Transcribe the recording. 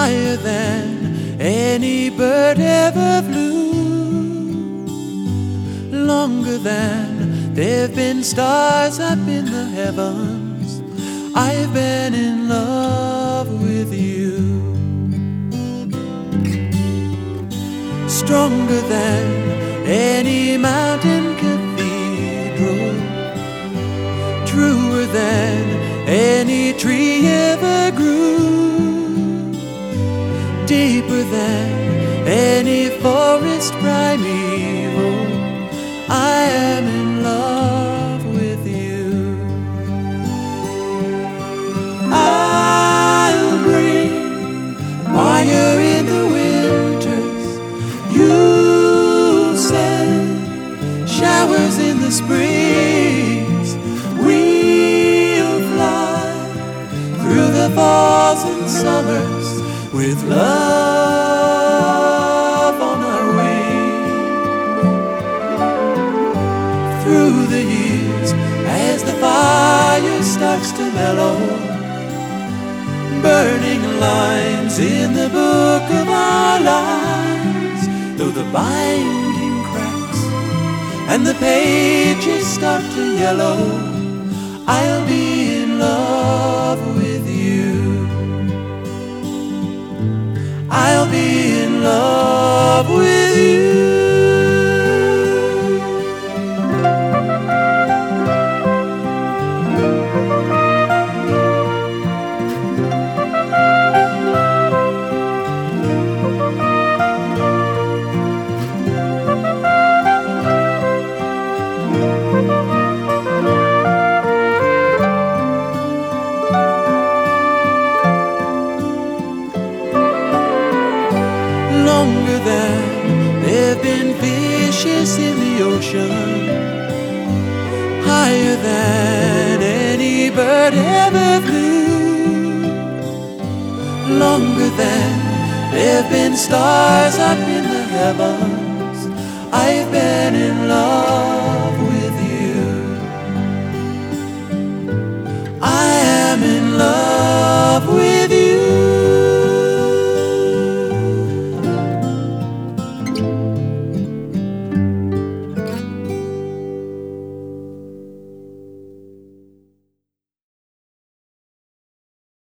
higher than any bird ever flew, longer than there've been stars up in the heavens. I've been in love with you. Stronger than any mountain cathedral, truer than any tree ever grew, deeper than any forest primeval. I am in love with you. I'll bring fire in the winters, you'll send showers in the springs. We'll fly through the falls and summers with love on our wings. Through the years, as the fire starts to mellow, burning lines in the book of our lives, though the binding cracks and the pages start to yellow, I'll be in love with you. I'll be in love with you. Longer than there've been fishes in the ocean, higher than any bird ever flew, longer than there've been stars up in the heavens. I've been in love